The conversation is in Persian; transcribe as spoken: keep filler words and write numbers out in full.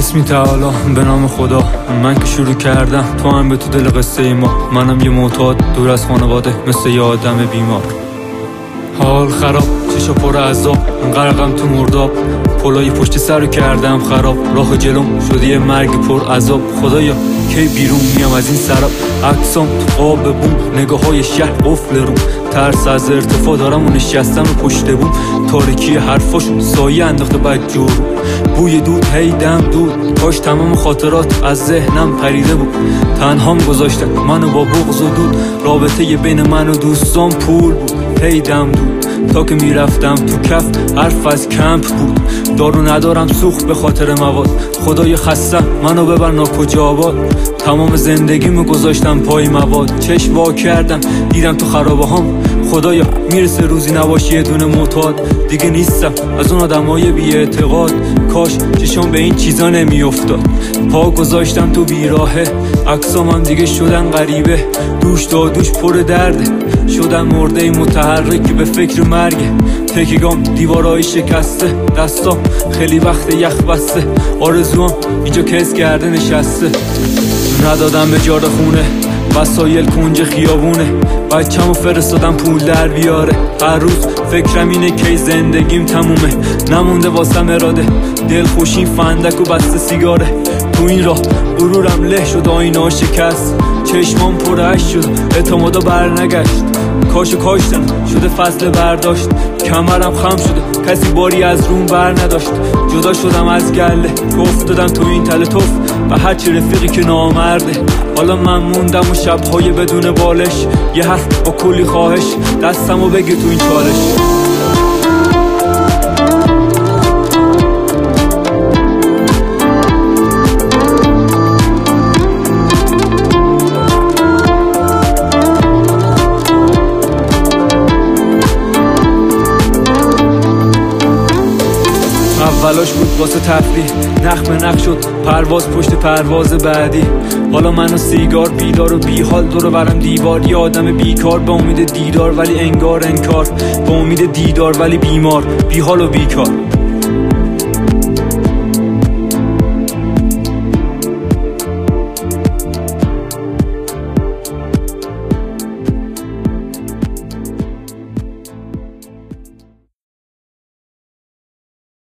بسمی تعالی به نام خدا. من که شروع کردم تو هم به تو دل قصه ای ما. منم یه معتاد دور از خانواده مثل یه آدم بیمار. حال خراب، چشا پر عذاب، غرقم تو مرداب. پلای پشت سر کردم خراب، راه جلوم شده یه مرگ پر عذاب. خدایا کی بیرون میام از این سراب؟ عکسام تو قاب بوم، نگاه های شهر قفل روم. ترس از ارتفاع دارم و نشستم رو پشت بوم. تاریکی حرفاشون سایه انداخته بدجور. بوی دود هی دم دود، کاش تمام خاطرات از ذهنم پریده بود. تنهام گذاشتم منو با بغض و دود، رابطه بین من و دوستان پول بود هی دم دود. تا که میرفتم تو کف حرف از کمپ بود. دارو ندارم سوخت به خاطر مواد. خدای خستم منو ببر ناکجا آباد. تمام زندگیمو گذاشتم پای مواد. چشم وا کردم دیدم تو خرابه هم. خدایا میرسه روزی نباشی یه دونه معتاد. دیگه نیستم از اون آدمای بی اعتقاد. کاش چشم به این چیزا نمیافتاد. پا گذاشتم تو بیراهه، عکسام هم دیگه شدن غریبه. دوش تا دوش پر درده، شدم مرده متحرک به فکر مرگه. تکیگام دیوارای شکسته، دستام خیلی وقت یخ بسته. آرزوام اینجا کس کرده نشسته. ندادم به جار خونه، وسایل کنج خیابونه. بچه‌مو فرستادم پول در بیاره. هر روز فکرم اینه کی زندگیم تمومه. نمونده واسم اراده، دل خوشین فندک و بسته سیگاره. تو این راه غرورم له شد، آینه ها شکست. چشمام پر اشک شد، اعتمادا بر نگشت. کاشو کاشتم شده فصل برداشت. کمرم خم شده، کسی باری از روم بر نداشت. جدا شدم از گله، گفت دادم تو این تله توف. و هرچی رفیقی که نامرده. حالا من موندم و شبهای بدون بالش. یه حرف با کلی خواهش، دستمو بگیر تو این چالش. اولاش بود واسه تفریح، نخ به نخ شد پرواز پشت پرواز بعدی. حالا من و سیگار بیدار و بیحال، دور برم دیوار. یه آدم بیکار به امید دیدار ولی انگار انکار. به امید دیدار ولی بیمار، بیحال و بیکار.